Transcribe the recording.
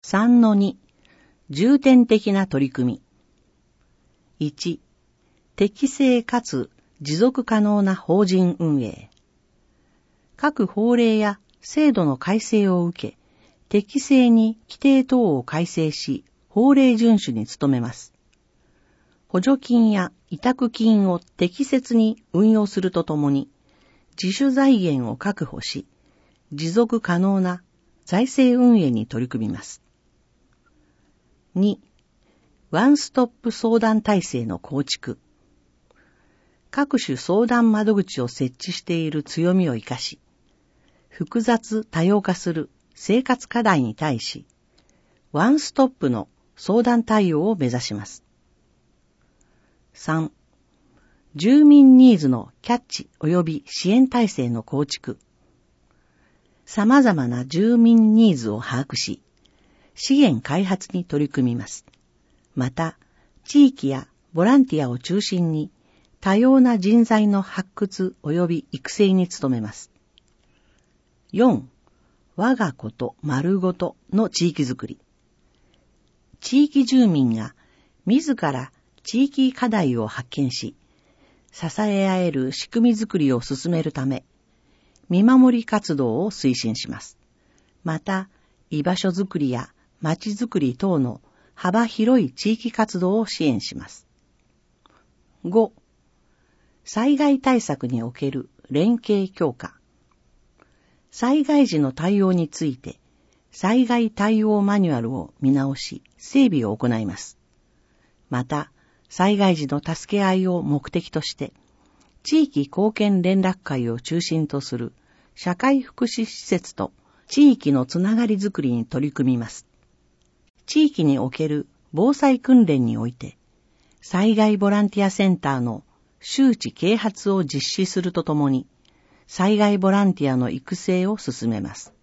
3-2 重点的な取り組み。1、適正かつ持続可能な法人運営。各法令や制度の改正を受け、適正に規定等を改正し、法令遵守に努めます。補助金や委託金を適切に運用するとともに、自主財源を確保し、持続可能な財政運営に取り組みます。2、ワンストップ相談体制の構築。各種相談窓口を設置している強みを生かし、複雑多様化する生活課題に対し、ワンストップの相談対応を目指します。3、住民ニーズのキャッチ及び支援体制の構築。様々な住民ニーズを把握し、資源開発に取り組みます。また、地域やボランティアを中心に多様な人材の発掘及び育成に努めます。4、我がこと丸ごとの地域づくり。地域住民が自ら地域課題を発見し、支え合える仕組みづくりを進めるため、見守り活動を推進します。また、居場所づくりや町づくり等の幅広い地域活動を支援します。5、災害対策における連携強化。災害時の対応について、災害対応マニュアルを見直し、整備を行います。また、災害時の助け合いを目的として、地域貢献連絡会を中心とする社会福祉施設と地域のつながりづくりに取り組みます。地域における防災訓練において、災害ボランティアセンターの周知啓発を実施するとともに、災害ボランティアの育成を進めます。